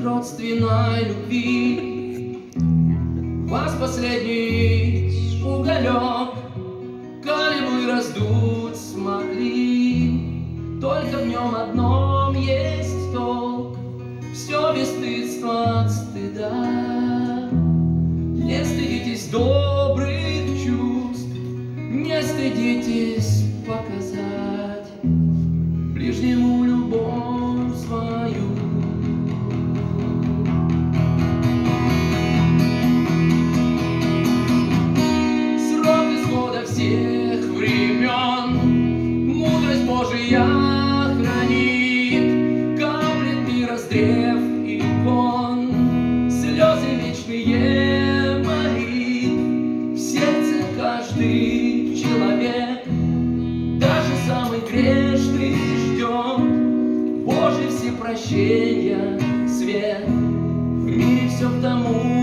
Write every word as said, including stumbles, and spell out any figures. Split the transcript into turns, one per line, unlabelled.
родственной любви. Ваш последний уголек, коли бы раздуть смогли, только в нем одном есть толк, все бесстыдство от стыда. Не стыдитесь добрых чувств, не стыдитесь показать ближнему любовь свою. Срок исхода всех времен мудрость Божия хранит, каплет мира с древ икон, слезы вечные молит. В сердце каждый человек, даже самый грешный, ждет Божий всепрощения свет. В мире все к тому